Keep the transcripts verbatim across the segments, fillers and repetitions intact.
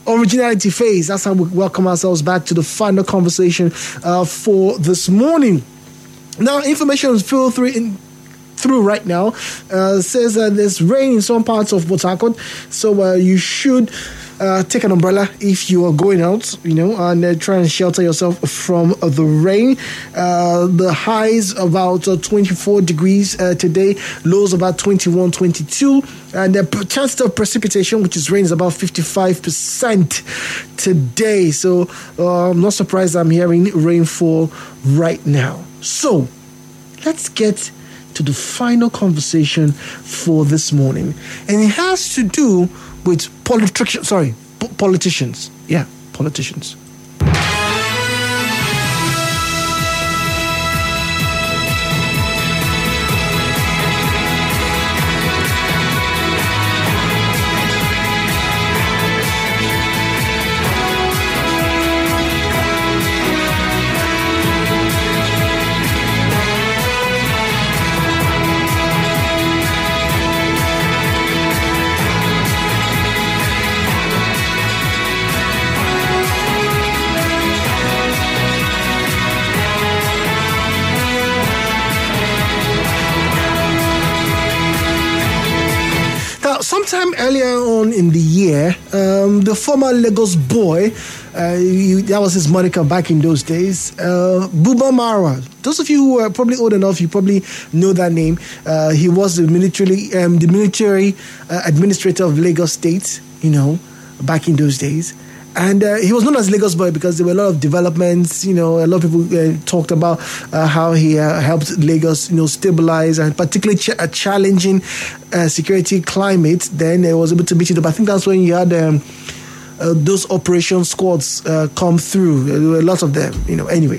originality phase. That's how we welcome ourselves back to the final conversation uh, for this morning. Now, information is filtering through right now. Uh, says that there's rain in some parts of Port Harcourt, so uh, you should uh, take an umbrella if you are going out, you know, and uh, try and shelter yourself from uh, the rain. Uh, the highs about uh, twenty-four degrees uh, today, lows about twenty-one, twenty-two, and the chance of precipitation, which is rain, is about fifty-five percent today. So uh, I'm not surprised I'm hearing rainfall right now. So let's get to the final conversation for this morning, and it has to do with politicians. Sorry, p- politicians. Yeah, politicians. Sometime earlier on in the year, um, the former Lagos boy, uh, he, that was his moniker back in those days, uh, Buba Marwa. Those of you who are probably old enough, you probably know that name. Uh, he was the military, um, the military uh, administrator of Lagos State, you know, back in those days. And uh, he was known as Lagos Boy because there were a lot of developments. You know, a lot of people uh, talked about uh, how he uh, helped Lagos, you know, stabilize, and particularly ch- a challenging uh, security climate. Then he was able to beat it up. I think that's when you had um, uh, those operation squads uh, come through. There were lots of them. You know, anyway.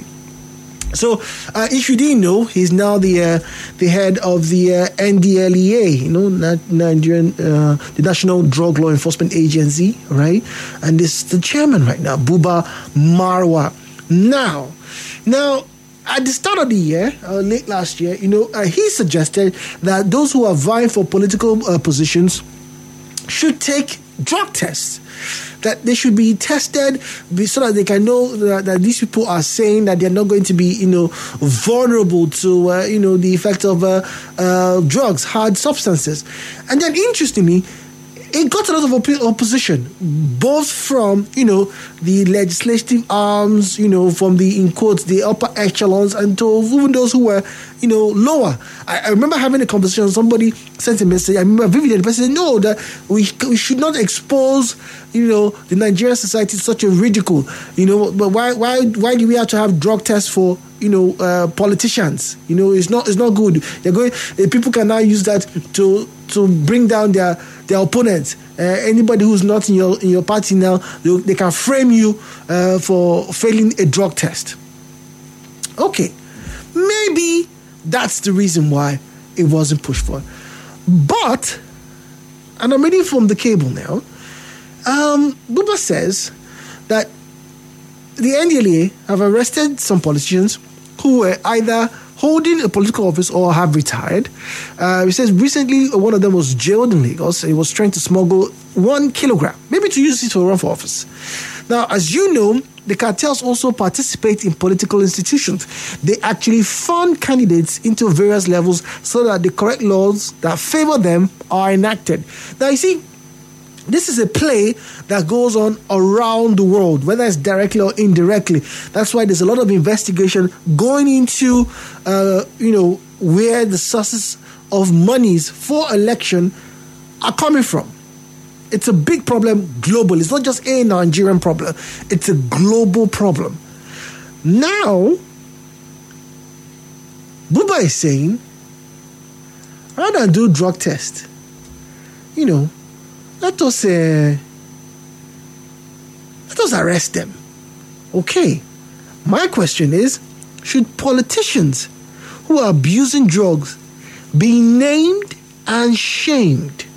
So, uh, if you didn't know, he's now the uh, the head of the uh, N D L E A, you know, Nigerian, uh, the National Drug Law Enforcement Agency, right? And this is the chairman right now, Buba Marwa. Now, now, at the start of the year, uh, late last year, you know, uh, he suggested that those who are vying for political uh, positions should take drug tests. That they should be tested so that they can know that, that these people are saying that they're not going to be, you know, vulnerable to, uh, you know, the effect of uh, uh, drugs, hard substances. And then, interestingly, it got a lot of op- opposition, both from, you know, the legislative arms, you know, from the, in quotes, the upper echelons, and to even those who were, you know, lower. I, I remember having a conversation, somebody sent a message, I remember vividly, the person said, no, that we, we should not expose, you know, the Nigerian society to such a ridicule, you know, but why why why do we have to have drug tests for, you know, uh, politicians? You know, it's not it's not good. They're going, uh, people can now use that to to bring down their their opponents. Uh, anybody who's not in your in your party now, they, they can frame you uh, for failing a drug test. Okay, maybe that's the reason why it wasn't pushed for. But, and I'm reading from the cable now, um, Buba says that the N D L E A have arrested some politicians who were either holding a political office or have retired. Uh, he says recently one of them was jailed in Lagos. He was trying to smuggle one kilogram, maybe to use it to run for office. Now, as you know, the cartels also participate in political institutions. They actually fund candidates into various levels so that the correct laws that favor them are enacted. Now, you see, this is a play that goes on around the world, whether it's directly or indirectly. That's why there's a lot of investigation going into, uh, you know, where the sources of monies for election are coming from. It's a big problem globally. It's not just a Nigerian problem. It's a global problem. Now, Buba is saying, rather than do drug test, you know, let us uh, let us arrest them. Okay. My question is, should politicians who are abusing drugs be named and shamed?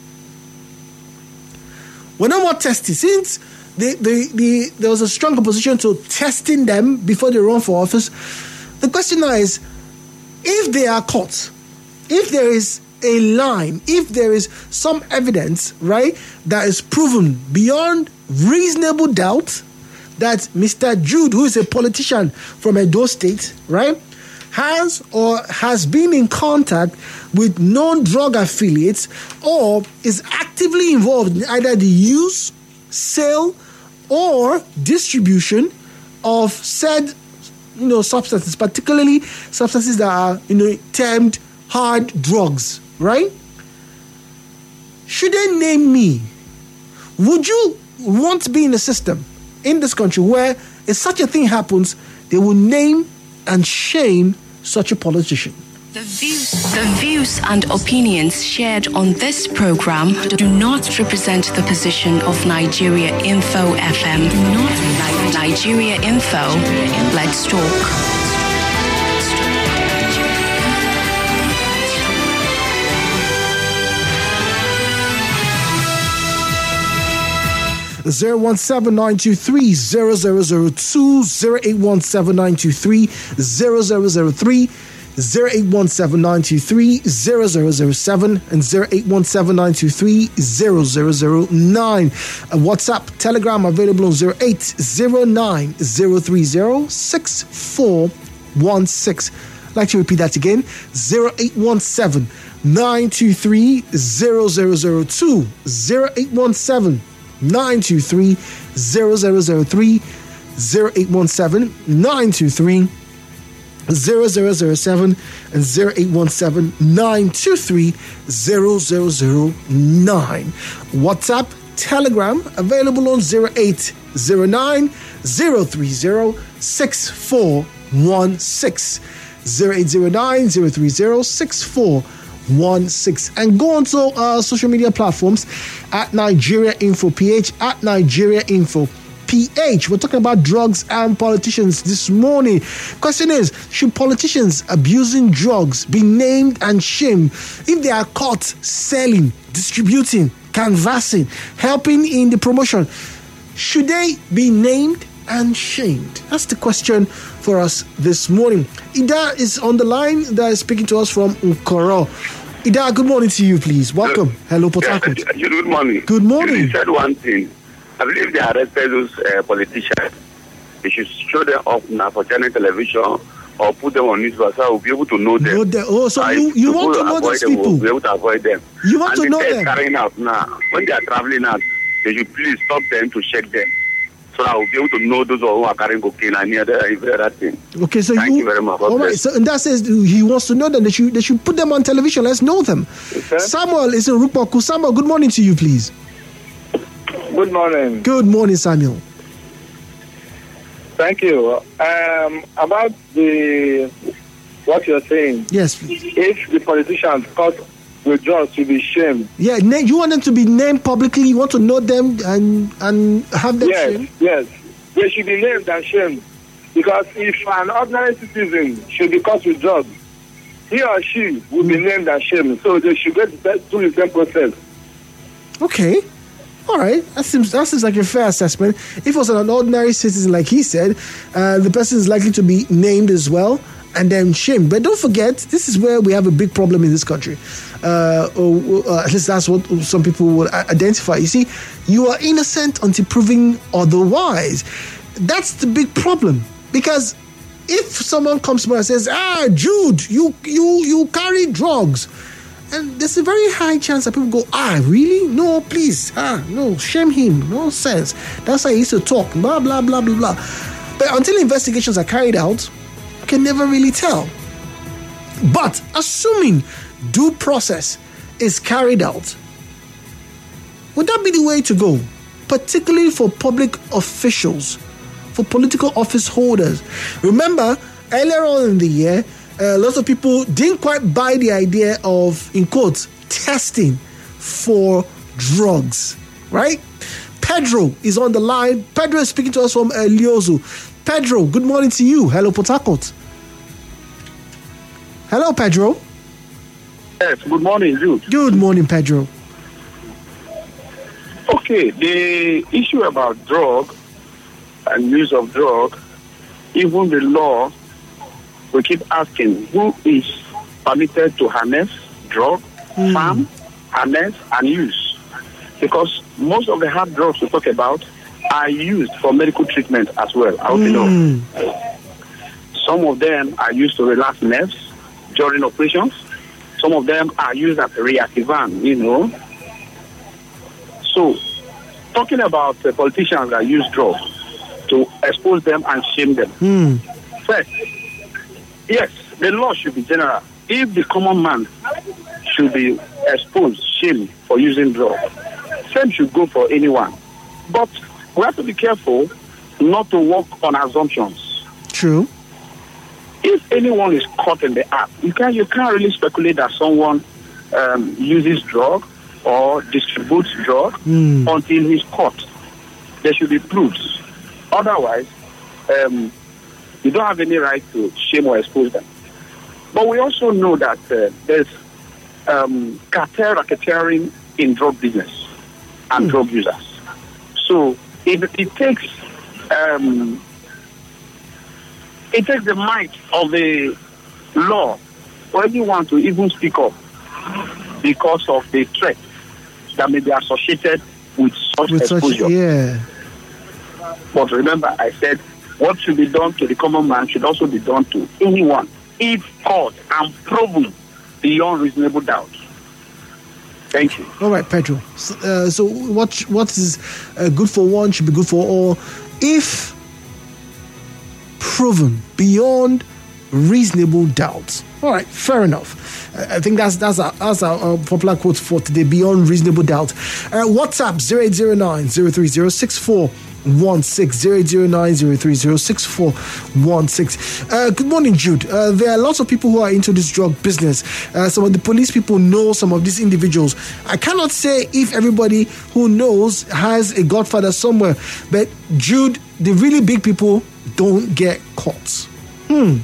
We're no more testing. Since the, the, the, there was a strong opposition to testing them before they run for office, the question now is, if they are caught, if there is a line, if there is some evidence, right, that is proven beyond reasonable doubt that Mister Jude, who is a politician from Edo State, right, has or has been in contact with known drug affiliates or is actively involved in either the use, sale, or distribution of said, you know, substances, particularly substances that are, you know, termed hard drugs, right? Should they name me? Would you want to be in a system in this country where if such a thing happens, they will name and shame such a politician? The views, the views and opinions shared on this program do not represent the position of Nigeria Info F M. Do not Nigeria Info. Let's talk. zero one seven nine two three zero zero zero two, zero eight one seven nine two three zero zero zero three, zero eight one seven nine two three zero zero zero seven, and zero eight one seven nine two three zero zero zero nine. A WhatsApp, Telegram available on zero eight zero nine zero three zero six four one six. I'd like to repeat that again, zero eight one seven nine two three zero zero zero two, zero eight one seven nine two three zero zero zero three, zero eight one seven nine two three zero zero zero seven, and zero eight one seven nine two three zero zero zero nine. WhatsApp, Telegram available on zero eight zero nine zero three zero six four one six, zero eight zero nine zero three zero six four one six, and go on to uh, social media platforms at Nigeria Info P H, at Nigeria Info P H. We're talking about drugs and politicians this morning. Question is, should politicians abusing drugs be named and shamed if they are caught selling, distributing, canvassing, helping in the promotion? Should they be named and shamed? That's the question for us this morning. Ida is on the line. Ida is speaking to us from Nkoro. Ida, good morning to you, please. Welcome. Hello, Port Harcourt. Yeah, good morning. Good morning. You said one thing. I believe they arrested those uh, politicians. They should show them up now for channel television or put them on newspaper so we'll be able to know them. Know them. Oh, so uh, you, you want to know those them, people? We'll be able to avoid them. You want and to know them? And carrying out now. When they are traveling out, they should please stop them to check them. So I will be able to know those who are carrying cocaine and any other, other thing. Okay, so Thank you, you very much. All right, so and that says he wants to know them. They should, they should put them on television. Let's know them. Okay. Samuel is in Rukbaku. Samuel, good morning to you, please. Good morning. Good morning, Samuel. Thank you. Um, about the what you're saying. Yes, please. If the politicians caught with drugs to be shamed. Yeah, na- you want them to be named publicly. You want to know them and and have them yes, shamed? Yes, they should be named and shamed. Because if an ordinary citizen should be caught with drugs, he or she will mm. be named and shamed. So they should get through the same process. Okay. All right, that seems that seems like a fair assessment. If it was an ordinary citizen, like he said, uh, the person is likely to be named as well and then shamed. But don't forget, this is where we have a big problem in this country. Uh, or, or at least that's what some people will identify. You see, you are innocent until proven otherwise. That's the big problem. Because if someone comes to me and says, "Ah, Jude, you you you carry drugs," and there's a very high chance that people go, "Ah, really? No, please. Ah, no, shame him. Nonsense. That's how he used to talk. Blah, blah, blah, blah, blah." But until investigations are carried out, you can never really tell. But assuming due process is carried out, would that be the way to go? Particularly for public officials, for political office holders. Remember, earlier on in the year, Uh, lots of people didn't quite buy the idea of, in quotes, testing for drugs, right? Pedro is on the line. Pedro is speaking to us from Eliozu. Pedro, good morning to you. Hello, Port Harcourt. Hello, Pedro. Yes, good morning, Jude. Good morning, Pedro. Okay, the issue about drug and use of drug, even the law, we keep asking who is permitted to harness, drug, mm. farm, harness, and use. Because most of the hard drugs we talk about are used for medical treatment as well. I hope you know. Some of them are used to relax nerves during operations. Some of them are used as Reactivan, you know. So, talking about uh, politicians that use drugs to expose them and shame them. Mm. First, yes, the law should be general. If the common man should be exposed, shamed for using drugs, same should go for anyone. But we have to be careful not to work on assumptions. True. If anyone is caught in the act, you can't you can't really speculate that someone um, uses drug or distributes drug mm. until he's caught. There should be proofs. Otherwise, um, you don't have any right to shame or expose them. But we also know that uh, there's um, cartel racketeering in drug business and mm. drug users. So it, it takes um, it takes the might of the law for anyone to even speak up because of the threat that may be associated with such With exposure. such, yeah. But remember, I said what should be done to the common man should also be done to anyone, if caught and proven beyond reasonable doubt. Thank you. All right, Pedro. So, uh, so what what is uh, good for one should be good for all, if proven beyond reasonable doubt. All right, fair enough. Uh, I think that's that's our, that's our uh, popular quote for today. Beyond reasonable doubt. Uh, WhatsApp zero eight zero nine zero three zero six four one six zero eight zero nine zero three zero six four one six. Uh, good morning, Jude. Uh, there are lots of people who are into this drug business. Uh, some of the police people know some of these individuals. I cannot say if everybody who knows has a godfather somewhere, but Jude, the really big people don't get caught. Hmm.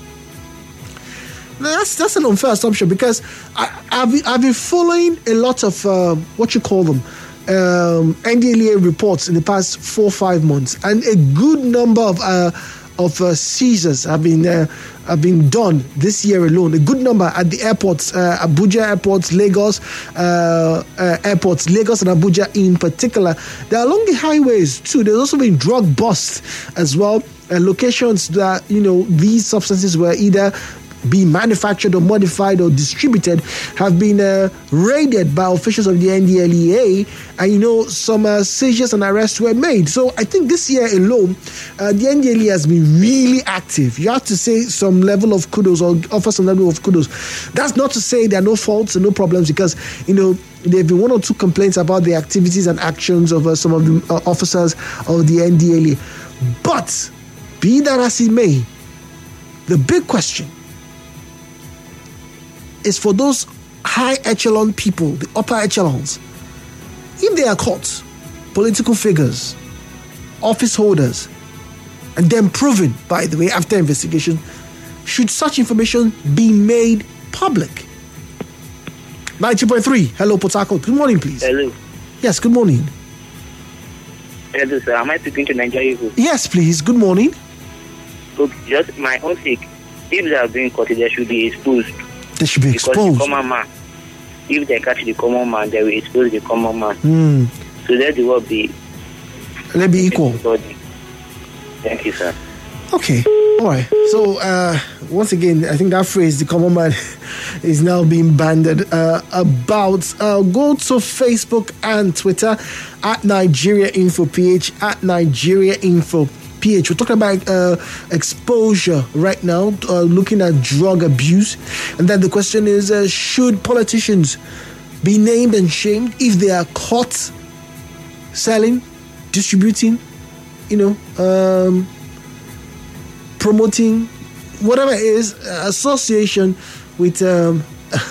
That's that's an unfair assumption, because I, I've been, I've been following a lot of uh, what you call them. Um, N D L E A reports in the past four or five months, and a good number of uh, of uh, seizures have been uh, have been done this year alone. A good number at the airports, uh, Abuja airports, Lagos uh, uh, airports, Lagos and Abuja in particular. They're along the highways too. There's also been drug busts as well. Uh, locations that, you know, these substances were either being manufactured or modified or distributed have been uh, raided by officials of the N D L E A, and you know, some uh, seizures and arrests were made. So I think this year alone, uh, the N D L E A has been really active. You have to say some level of kudos, or offer some level of kudos. That's not to say there are no faults and no problems, because you know, there have been one or two complaints about the activities and actions of uh, some of the uh, officers of the N D L E A. But be that as it may, the big question is for those high echelon people, the upper echelons. If they are caught, political figures, office holders, and then proven, by the way, after investigation, should such information be made public? ninety point three, hello, Port Harcourt. Good morning, please. Hello. Yes, good morning. Hello, sir. Am I speaking to Nigeria? Yes, please. Good morning. Look, just my own sake, if they are being caught, they should be exposed. They should be because exposed. The common man, if they catch the common man, they will expose the common man. Mm. So let the world be. Let be equal. Thank you, sir. Okay. All right. So, uh, once again, I think that phrase, the common man, is now being banded uh, about. Uh, go to Facebook and Twitter at Nigeria Info P H, at Nigeria Info P H. We're talking about uh, exposure right now, uh, looking at drug abuse. And then the question is, uh, should politicians be named and shamed if they are caught selling, distributing, you know, um, promoting, whatever it is, uh, association with um,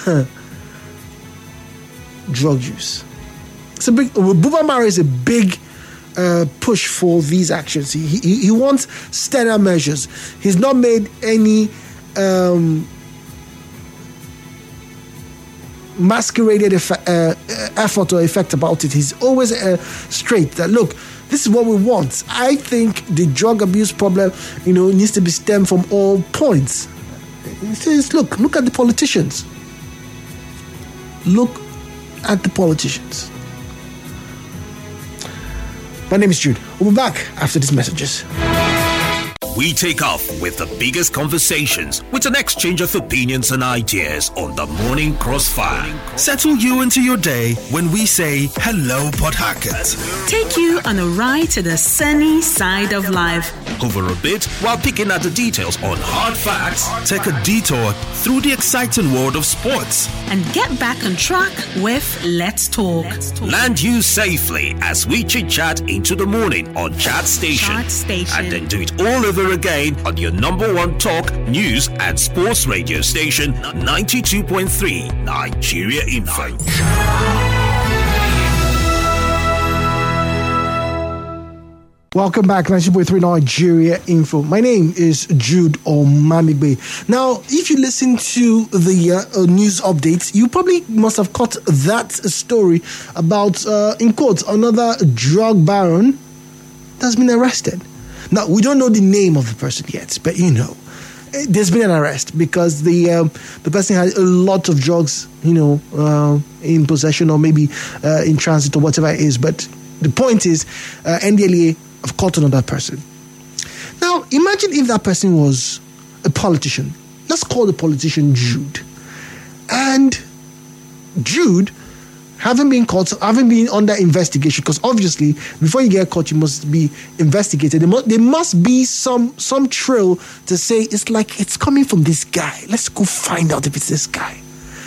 drug use? It's a big, Buba Marwa is a big Uh, push for these actions. He, he he wants steadier measures. He's not made any um, masqueraded effect, uh, effort or effect about it. He's always uh, straight that, look, this is what we want. I think the drug abuse problem, you know, needs to be stemmed from all points. He says, look, look at the politicians. Look at the politicians. My name is Jude. We'll be back after these messages. We take off with the biggest conversations with an exchange of opinions and ideas on the Morning Crossfire. Settle you into your day when we say hello, Port Harcourt. Take you on a ride to the sunny side of life. Over a bit while picking at the details on hard facts. Take a detour through the exciting world of sports. And get back on track with Let's Talk. Land you safely as we chit-chat into the morning on Chat Station. Chat Station. And then do it all over again on your number one talk, news and sports radio station, ninety-two point three Nigeria Info. Welcome back, ninety-two point three Nigeria Info. My name is Jude Omamigbe. Now, if you listen to the uh, news updates, you probably must have caught that story about, uh, in quotes, another drug baron that's been arrested. Now, we don't know the name of the person yet, but you know, there's been an arrest because the um, the person had a lot of drugs, you know, uh, in possession or maybe uh, in transit or whatever it is. But the point is, uh, N D L E A have caught another person. Now, imagine if that person was a politician. Let's call the politician Jude. And Jude, having been caught, having been under investigation, because obviously, before you get caught, you must be investigated. There must, there must be some some trail to say, it's like, it's coming from this guy. Let's go find out if it's this guy.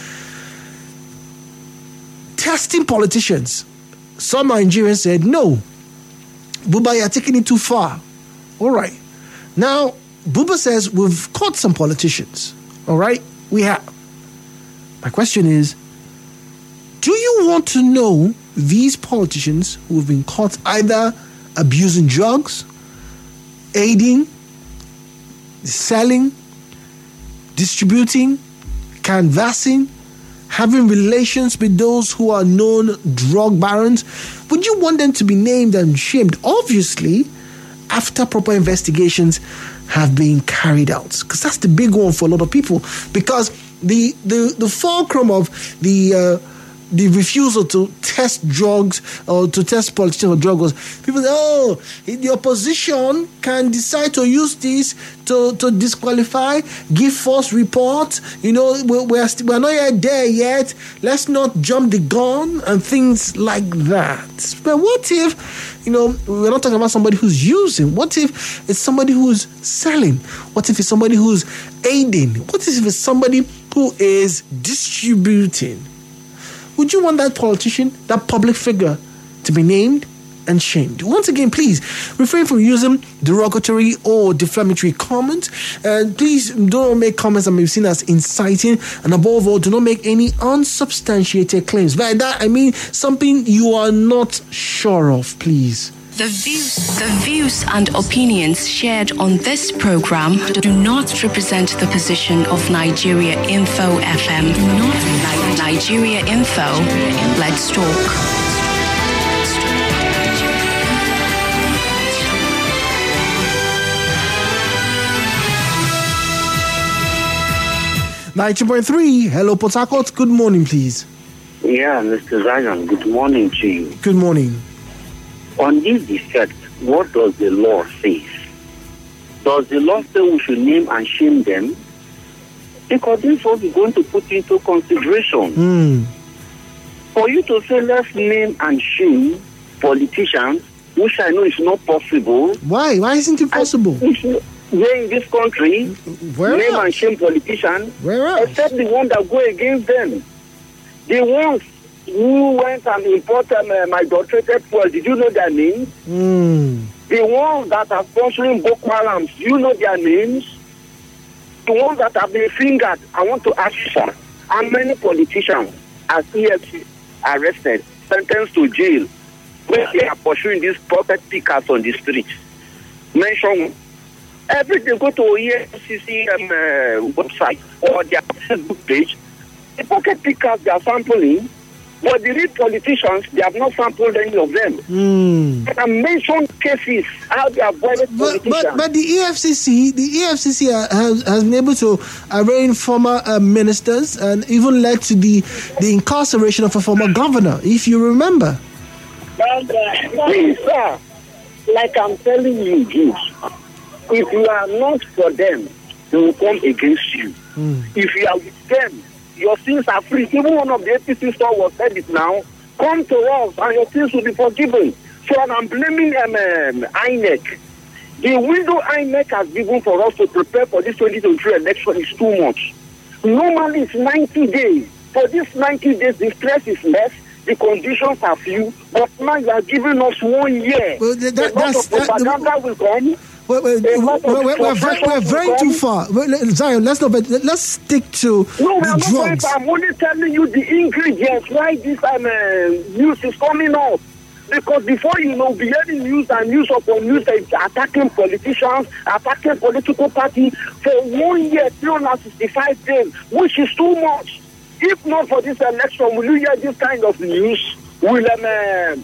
Testing politicians. Some Nigerians said, no, Buba, you're taking it too far. All right. Now, Buba says, we've caught some politicians. All right? We have. My question is, do you want to know these politicians who have been caught either abusing drugs, aiding, selling, distributing, canvassing, having relations with those who are known drug barons? Would you want them to be named and shamed? Obviously, after proper investigations have been carried out. Because that's the big one for a lot of people. Because the the, the fulcrum of the... Uh, the refusal to test drugs or to test politicians for drugs, people say, oh, the opposition can decide to use this to, to disqualify, give false reports. You know, we're, we're, st- we're not yet there yet. Let's not jump the gun and things like that. But what if, you know, we're not talking about somebody who's using. What if it's somebody who's selling? What if it's somebody who's aiding? What if it's somebody who is distributing? Would you want that politician, that public figure, to be named and shamed? Once again, please refrain from using derogatory or defamatory comments. And please don't make comments that may be seen as inciting. And above all, do not make any unsubstantiated claims. By that, I mean something you are not sure of, please. The views, the views and opinions shared on this program do not represent the position of Nigeria Info F M. Do not Nigeria Info. Let's talk. ninety point three. Hello, Port Harcourt. Good morning, please. Yeah, Mister Zion, good morning to you. Good morning. On this defect, what does the law say? Does the law say we should name and shame them? Because this is what we're going to put into consideration. Mm. For you to say, let's name and shame politicians, which I know is not possible. Why? Why isn't it possible? Here in this country, Where name else? and shame politicians, Where else? except the one that go against them. The ones who went and imported um, adulterated fuel, did you know their names? Mm. The ones that are sponsoring Boko Haram, do you know their names? The ones that have been fingered, I want to ask you, sir, how many politicians are E F C arrested, sentenced to jail, when they are pursuing these pocket pickers on the street? Mention every day go to E F C C um, uh, website or their Facebook page, the pocket pickers they are sampling. But the real politicians, they have not sampled any of them. Mm. And mention cases, how they avoided But, politicians. but but the E F C C, the E F C C has, has been able to arraign former uh, ministers and even led to the, the incarceration of a former governor, if you remember. Please, sir, like I'm telling you, Jews, if you are not for them, they will come against you. Mm. If you are with them, your sins are free. Even one of the A P C stalwarts said it now. Come to us and your sins will be forgiven. So I'm blaming um, um, I N E C. The window I N E C has given for us to prepare for this twenty twenty-three election is too much. Normally it's ninety days. For this ninety days, the stress is less, the conditions are few, but now you are giving us one year. Well, that, that, a lot of propaganda that, will come. Well, well, well, we're, we're very, we're very too far. Zion, let's not. Let's stick to no, the drugs. I'm only telling you the ingredients why this um, uh, news is coming up. Because before you know, be hearing news and news upon news attacking politicians, attacking political parties for one year, three hundred sixty-five days, which is too much. If not for this election, will you hear this kind of news? Will um, uh,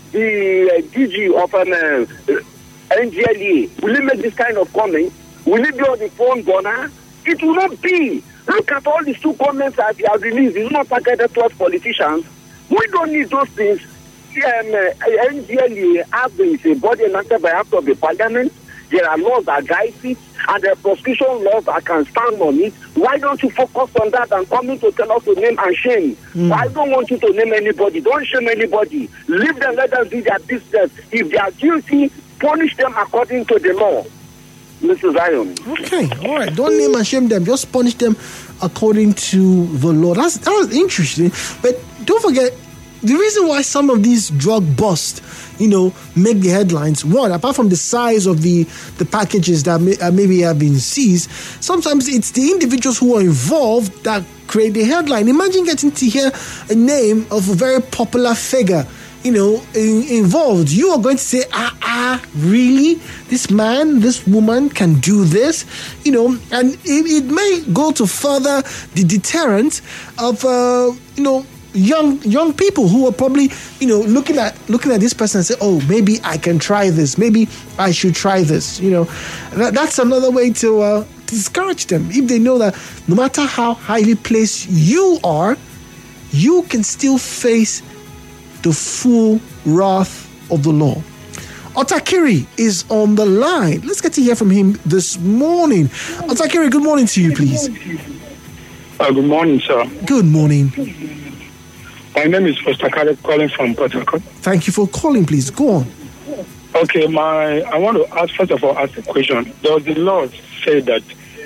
the uh, D G of um, uh, N G L E, will he make this kind of comment? Will it be on the phone burner? It will not be. Look at all these two comments that they have released. It's not targeted towards politicians. We don't need those things. Um, uh, N G L E is a body enacted by act of the parliament. There are laws that guide it, and there are prosecution laws that can stand on it. Why don't you focus on that and coming to tell us to name and shame? Mm. I don't want you to name anybody. Don't shame anybody. Leave them, let them do their business. If they are guilty, punish them according to the law. Mister Zion. Okay, all right. Don't name and shame them. Just punish them according to the law. That's that was interesting. But don't forget, the reason why some of these drug busts, you know, make the headlines, one, apart from the size of the, the packages that may, uh, maybe have been seized, sometimes it's the individuals who are involved that create the headline. Imagine getting to hear a name of a very popular figure, you know, in, involved. You are going to say, ah, ah, really? This man, this woman can do this? You know, and it, it may go to further the deterrent of, uh, you know, young young people who are probably, you know, looking at looking at this person and say, oh, maybe I can try this. Maybe I should try this. You know, that, that's another way to uh, discourage them. If they know that no matter how highly placed you are, you can still face the full wrath of the law. Otakiri is on the line. Let's get to hear from him this morning. Otakiri, good morning to you, please. Uh, good morning, sir. Good morning. My name is Foster Caleb, calling from Port Harcourt. Thank you for calling, please. Go on. Okay, my I want to ask, first of all, ask a question. Does the law say that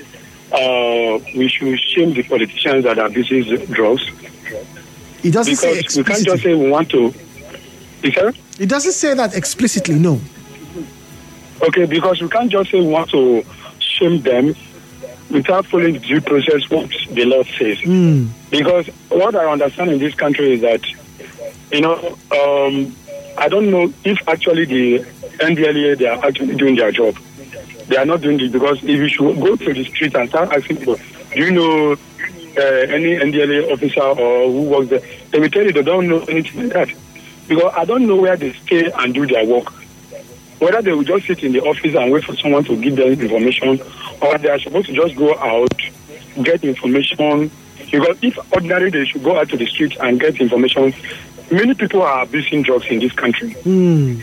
uh, we should shame the politicians that abuse drugs? It doesn't because say explicitly. We can't just say we want to. Is that? It doesn't say that explicitly, no. Okay, because we can't just say we want to shame them without following the due process what the law says. Mm. Because what I understand in this country is that, you know, um, I don't know if actually the N D L E A, they are actually doing their job. They are not doing it because if you should go to the street and start asking people, do you know uh, any N D L E A officer or who works there, they will tell you they don't know anything like that. Because I don't know where they stay and do their work. Whether they will just sit in the office and wait for someone to give them information, or they are supposed to just go out, get information. Because if ordinarily they should go out to the streets and get information, many people are abusing drugs in this country. Mm.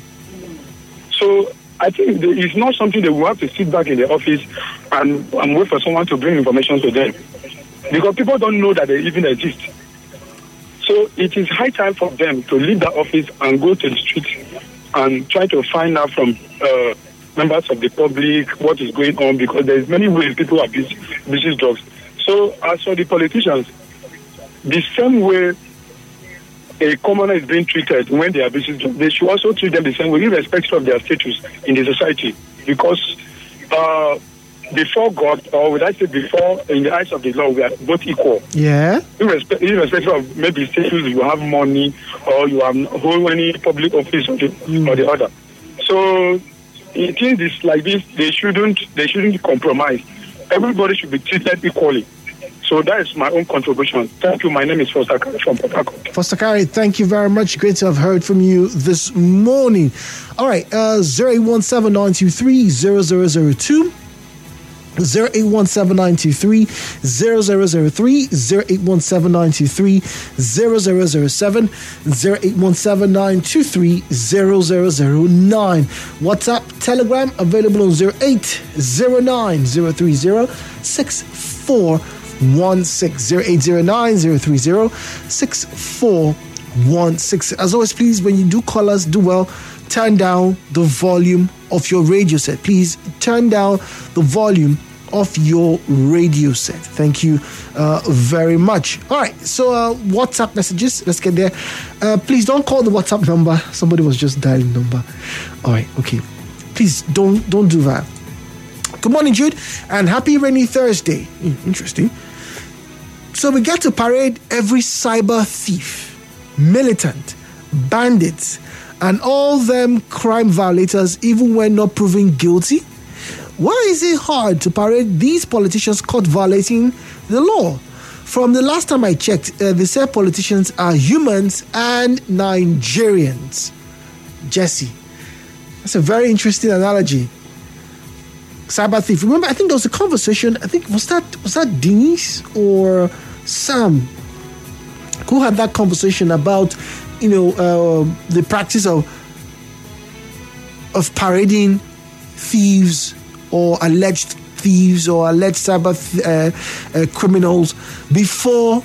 So I think it's not something that we have to sit back in the office and, and wait for someone to bring information to them. Because people don't know that they even exist. So it is high time for them to leave the office and go to the streets and try to find out from uh, members of the public what is going on, because there's many ways people abuse, abuse drugs. So as for the politicians, the same way a commoner is being treated when they abuse drugs, they should also treat them the same way, irrespective of their status in the society. Because uh, before God, or would I say before, in the eyes of the law, we are both equal. Yeah. Irrespective, irrespective of maybe status, you have money, or you have hold any public office or the, mm. or the other. So in things like this, they shouldn't they shouldn't compromise. Everybody should be treated equally. So that is my own contribution. Thank you. My name is Foster Kari from Port Harcourt. Foster Kari, thank you very much. Great to have heard from you this morning. All right, uh, zero eight one seven nine two three zero zero zero two. zero eight one seven nine two three zero zero zero three, zero eight one seven nine two three zero zero zero seven, zero eight one seven nine two three zero zero zero nine. WhatsApp, Telegram available on zero eight zero nine zero three zero six four one six, zero eight zero nine zero three zero six four one six. As always, please, when you do call us, do well, turn down the volume of your radio set. Please turn down the volume of your radio set. Thank you uh, very much. All right, so uh, WhatsApp messages, let's get there. Uh, please don't call the WhatsApp number. Somebody was just dialing number. All right, okay. Please don't don't do that. Good morning, Jude, and happy rainy Thursday. Mm, interesting. So we get to parade every cyber thief, militant, bandits, and all them crime violators, even when not proven guilty. Why is it hard to parade these politicians caught violating the law? From the last time I checked, uh, they said politicians are humans and Nigerians. Jesse, that's a very interesting analogy. Cyber thief. Remember, I think there was a conversation. I think was that was that Denise or Sam who had that conversation about, you know, uh, the practice of of parading thieves or alleged thieves or alleged cyber uh, uh, criminals before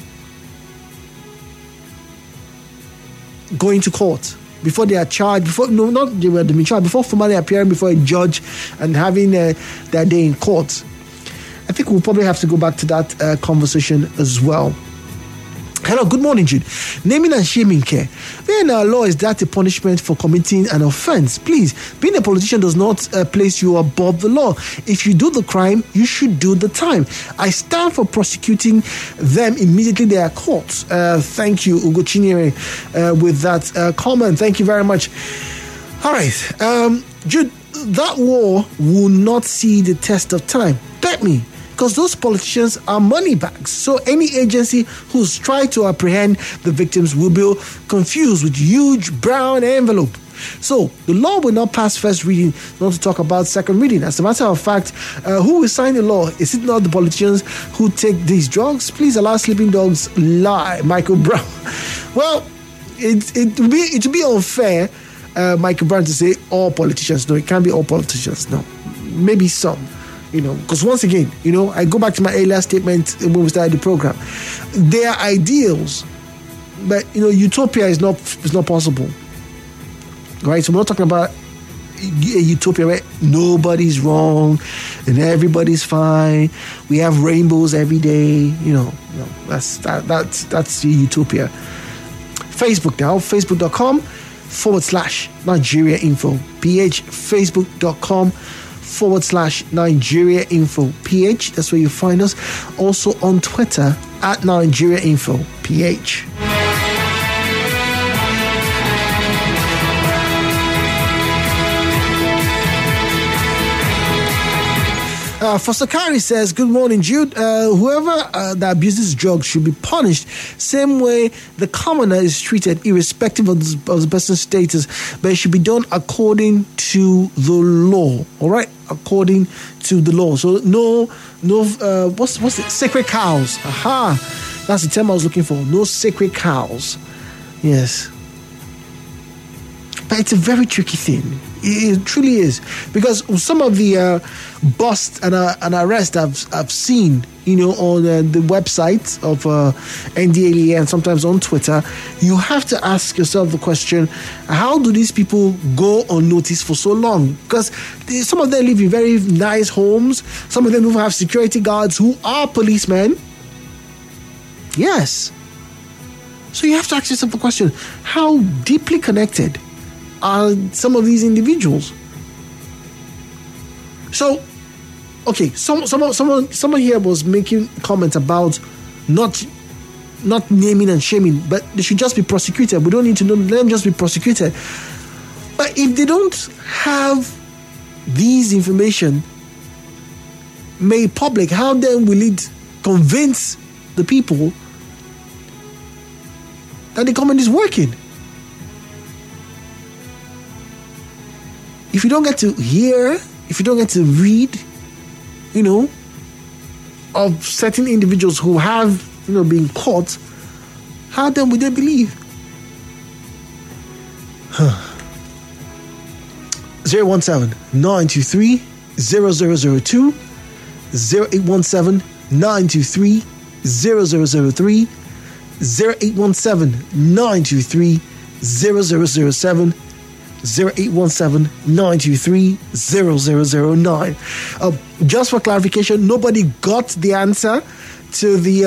going to court, before they are charged, before no, not they were being charged, before formally appearing before a judge and having uh, their day in court. I think we'll probably have to go back to that uh, conversation as well. Hello, good morning, Jude. Naming and shaming care. Where in our law is that a punishment for committing an offense? Please, being a politician does not uh, place you above the law. If you do the crime, you should do the time. I stand for prosecuting them immediately they are caught. Uh, thank you, Ugo Chinyere, uh, with that uh, comment. Thank you very much. All right, um, Jude, that war will not see the test of time. Bet me. Because those politicians are money bags. So any agency who's tried to apprehend the victims will be confused with huge brown envelope. So the law will not pass first reading, not to talk about second reading. As a matter of fact, uh, who will sign the law? Is it not the politicians who take these drugs? Please allow sleeping dogs lie. Michael Brown. Well, it it would be it would be unfair, uh, Michael Brown, to say all politicians. No, it can't be all politicians. No, maybe some. You know, because once again, you know, I go back to my earlier statement when we started the program. They are ideals, but you know, utopia is not is not possible, right? So we're not talking about a utopia where nobody's wrong and everybody's fine. We have rainbows every day. You know, no, that's that, that's that's the utopia. Facebook now, facebook.com forward slash Nigeria Info PH, facebook.com forward slash Nigeria Info P H. That's where you find us. Also on Twitter at Nigeria Info P H. Uh, Fosakari says, good morning, Jude. Uh, whoever uh, that abuses drugs should be punished same way the commoner is treated, irrespective of the, of the person's status, but it should be done according to the law. All right, according to the law. So no, no. Uh, what's what's it? Sacred cows. Aha, that's the term I was looking for. No sacred cows. Yes, but it's a very tricky thing. It truly is, because some of the uh, busts and, uh, and arrests I've, I've seen, you know, on uh, the website of uh, N D L E A and sometimes on Twitter, you have to ask yourself the question, how do these people go unnoticed for so long? Because they, some of them live in very nice homes. Some of them even have security guards who are policemen. Yes. So you have to ask yourself the question, how deeply connected are some of these individuals? So, okay, some, someone, someone, someone here was making comments about not, not naming and shaming, but they should just be prosecuted. We don't need to know, let them just be prosecuted. But if they don't have these information made public, how then will it convince the people that the government is working? If you don't get to hear, if you don't get to read, you know, of certain individuals who have, you know, been caught, how then would they believe? zero one seven nine two three zero zero zero two, zero eight one seven nine two three zero zero zero three, zero eight one seven nine two three zero zero zero seven, zero eight one seven nine two three zero zero zero nine. Uh, just for clarification, nobody got the answer to the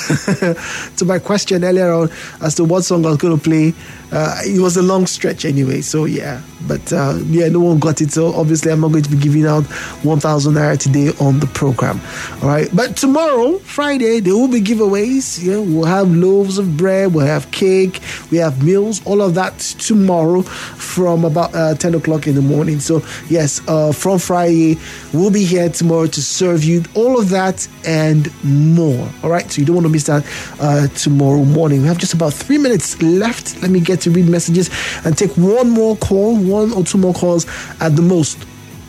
um, to my question earlier on as to what song I was going to play. Uh, it was a long stretch anyway, so yeah. But uh, yeah, no one got it. So obviously, I'm not going to be giving out one thousand naira today on the program. All right, but tomorrow, Friday, there will be giveaways. Yeah, we'll have loaves of bread, we'll have cake, we have meals, all of that tomorrow from about uh, ten o'clock in the morning. So yes, uh, from Friday, we'll be here tomorrow to serve you all of that and more. All right, so you don't want to miss that uh, tomorrow morning. We have just about three minutes left. Let me get to read messages and take one more call, one or two more calls at the most.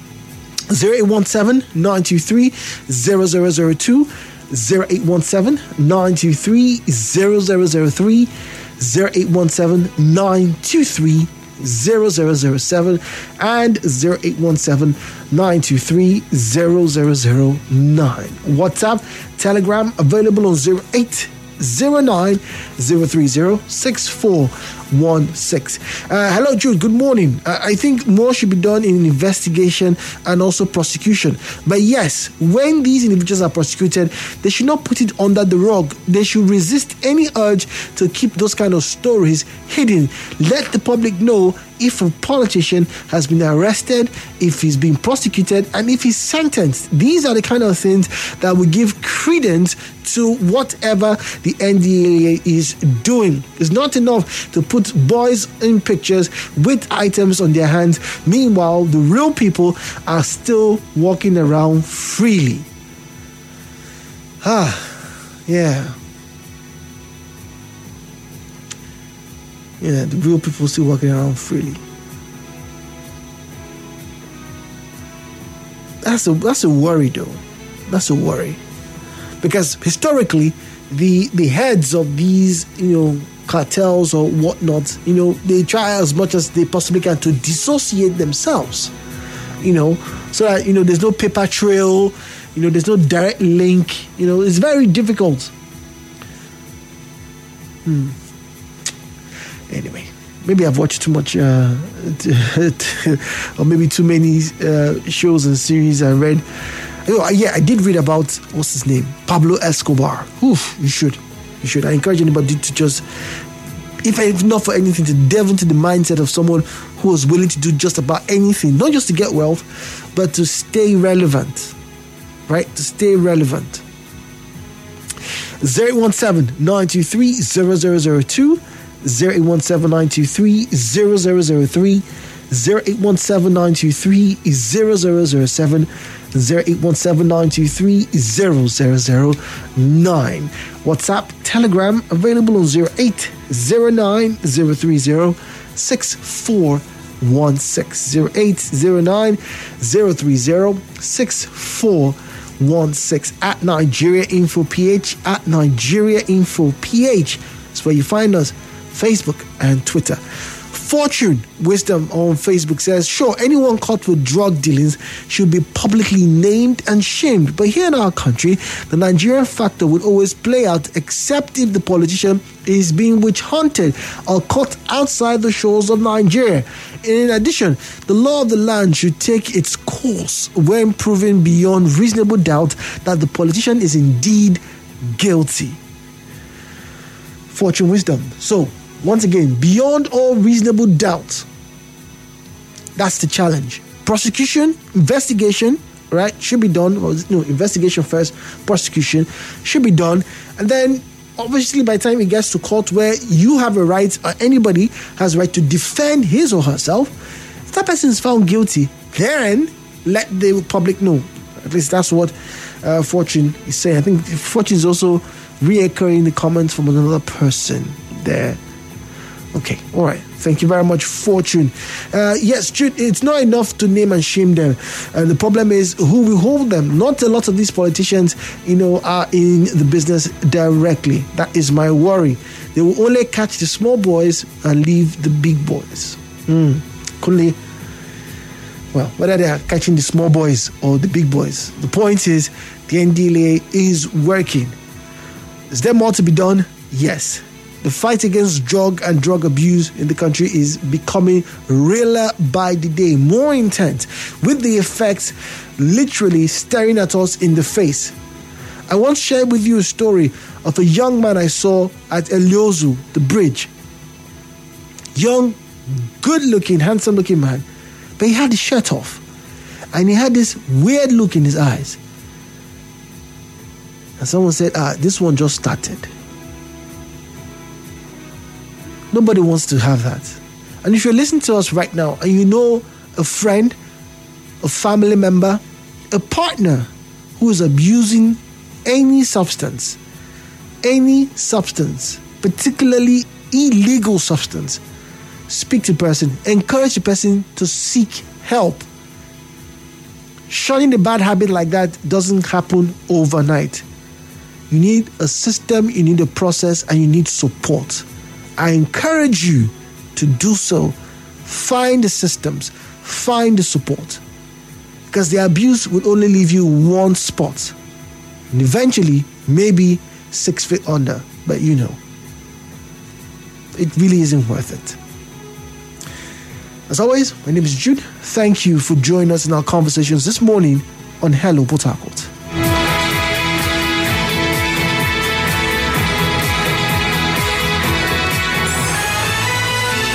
zero eight one seven nine two three zero zero zero two, zero eight one seven nine two three zero zero zero three, zero eight one seven nine two three zero zero zero seven, and zero eight one seven nine two three zero zero zero nine. WhatsApp, Telegram available on zero eight zero nine zero three zero six four one six. Uh, hello, Jude. Good morning. Uh, I think more should be done in investigation and also prosecution. But yes, when these individuals are prosecuted, they should not put it under the rug. They should resist any urge to keep those kind of stories hidden. Let the public know if a politician has been arrested, if he's been prosecuted, and if he's sentenced. These are the kind of things that will give credence to whatever the N D L E A is doing. It's not enough to put boys in pictures with items on their hands. Meanwhile, the real people are still walking around freely. Ah, yeah. Yeah, the real people still walking around freely. That's a that's a worry, though. That's a worry, because historically, the the heads of these, you know, cartels or whatnot, you know, they try as much as they possibly can to dissociate themselves, you know, so that, you know, there's no paper trail, you know, there's no direct link, you know, it's very difficult. Hmm. Anyway, maybe I've watched too much, uh, or maybe too many uh, shows and series I read. Oh, yeah, I did read about, what's his name? Pablo Escobar. Oof, you should. You should. I encourage anybody to just, if not for anything, to delve into the mindset of someone who was willing to do just about anything, not just to get wealth, but to stay relevant, right? To stay relevant. zero eight one seven nine two three zero zero zero two, zero eight one seven nine two three zero zero zero three, zero eight one seven nine two three zero zero zero seven, zero eight one seven nine two three zero zero zero nine. WhatsApp, Telegram available on zero eight zero nine zero three zero six four one six, zero eight zero nine zero three zero six four one six. At Nigeria Info P H, at Nigeria Info P H. That's where you find us. Facebook and Twitter. Fortune Wisdom on Facebook says, sure, anyone caught with drug dealings should be publicly named and shamed. But here in our country, the Nigerian factor would always play out, except if the politician is being witch hunted or caught outside the shores of Nigeria. In addition, the law of the land should take its course when proven beyond reasonable doubt that the politician is indeed guilty. Fortune Wisdom. So, once again, beyond all reasonable doubt, that's the challenge. Prosecution, investigation, right, should be done. Or, no, investigation first, prosecution should be done. And then, obviously, by the time it gets to court where you have a right, or anybody has a right to defend his or herself, if that person is found guilty, then let the public know. At least that's what uh, Fortune is saying. I think Fortune is also reoccurring the comments from another person there. Okay, all right. Thank you very much, Fortune. Uh, yes, Jude, it's not enough to name and shame them. Uh, the problem is who will hold them. Not a lot of these politicians, you know, are in the business directly. That is my worry. They will only catch the small boys and leave the big boys. Mm. Kunle, well, whether they are catching the small boys or the big boys, the point is the N D L A is working. Is there more to be done? Yes. The fight against drug and drug abuse in the country is becoming realer by the day, more intense, with the effects literally staring at us in the face. I once shared with you a story of a young man I saw at Eliozu, the bridge. Young, good-looking, handsome-looking man, but he had his shirt off, and he had this weird look in his eyes. And someone said, ah, this one just started. Nobody wants to have that. And if you're listening to us right now and you know a friend, a family member, a partner who is abusing any substance, any substance, particularly illegal substance, speak to the person, encourage the person to seek help. Shunning a bad habit like that doesn't happen overnight. You need a system, you need a process, and you need support. I encourage you to do so. Find the systems, find the support. Because the abuse will only leave you one spot. And eventually, maybe six feet under. But you know, it really isn't worth it. As always, my name is Jude. Thank you for joining us in our conversations this morning on Hello Port Harcourt.